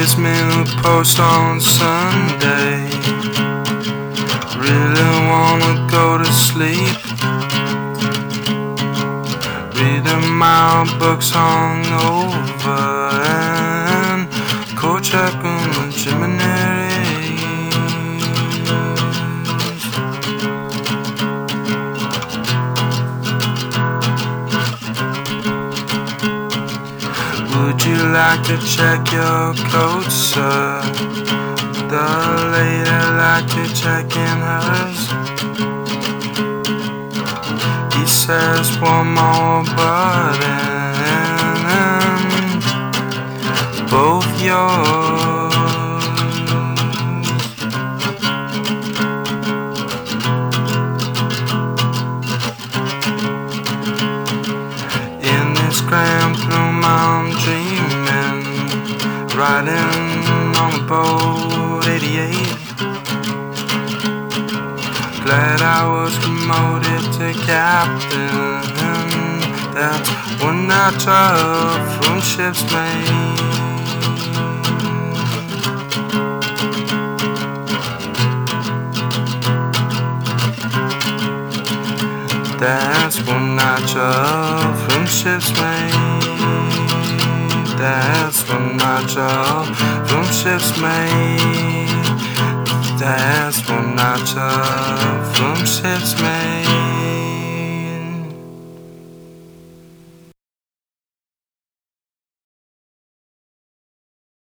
kiss me in the post on Sunday. Really wanna go to sleep, reading my books hungover and co-checking the chimneys. Would you like to check your coat, sir? The lady like to check in hers. He says one more button, both yours. In this cramped room I'm dreaming, riding on a boat 88. Glad I was promoted to captain. That's one notch up from ship's mate. That's one notch up from ship's mate. That's one notch up from ship's mate. That's one notch up from ship's mate.